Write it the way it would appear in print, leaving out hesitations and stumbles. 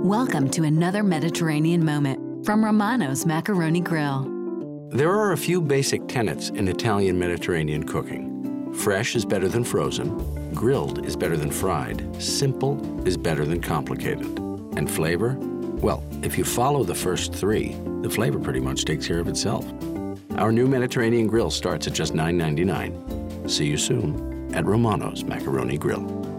Welcome to another Mediterranean moment from Romano's Macaroni Grill. There are a few basic tenets in Italian Mediterranean cooking. Fresh is better than frozen, grilled is better than fried, simple is better than complicated. And flavor? Well, if you follow the first three, the flavor pretty much takes care of itself. Our new Mediterranean Grill starts at just $9.99. See you soon at Romano's Macaroni Grill.